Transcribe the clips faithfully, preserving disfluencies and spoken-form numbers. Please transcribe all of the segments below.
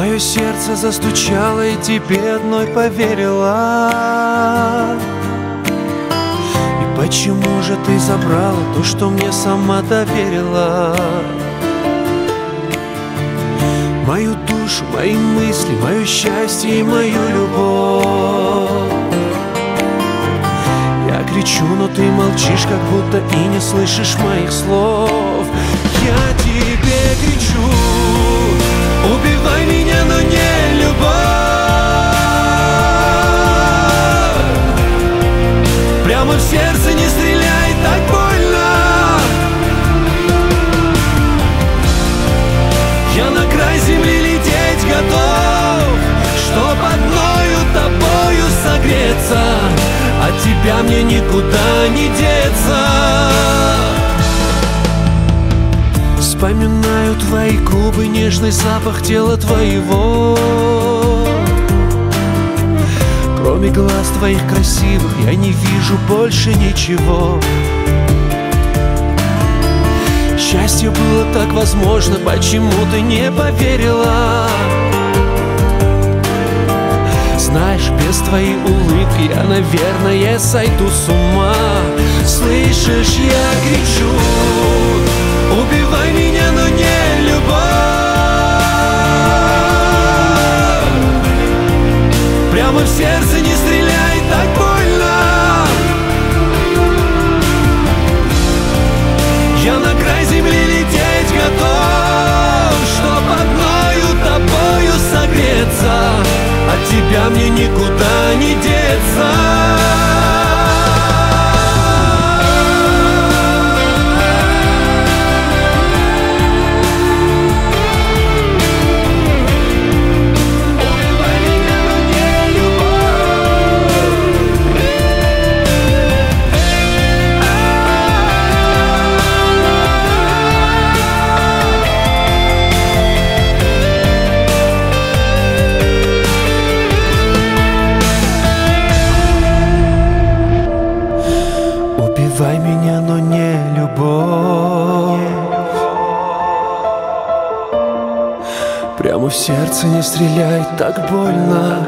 Мое сердце застучало, и тебе одной поверила. И почему же ты забрала то, что мне сама доверила? Мою душу, мои мысли, мое счастье и мою любовь. Я кричу, но ты молчишь, как будто и не слышишь моих слов. Я тебе кричу: убивай меня, но не любовь. Прямо в сердце не стреляй, так больно. Я на край земли лететь готов, чтоб одною тобою согреться. От тебя мне никуда не деться. Вспоминаю твои губы, нежный запах тела твоего. Кроме глаз твоих красивых я не вижу больше ничего. Счастье было так возможно, почему ты не поверила? Знаешь, без твоей улыбки я, наверное, сойду с ума. Слышишь, я кричу: убивай меня, но не любовь. Прямо в сердце не стреляй, так больно. Я на край земли лететь готов, чтоб одною тобою согреться. От тебя мне никуда не деться. Убивай меня, но не любовь. Прямо в сердце не стреляй, так больно.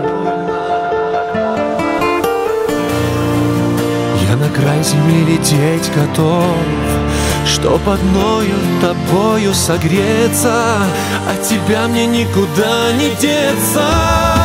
Я на край земли лететь готов, чтоб одною тобою согреться. От тебя мне никуда не деться.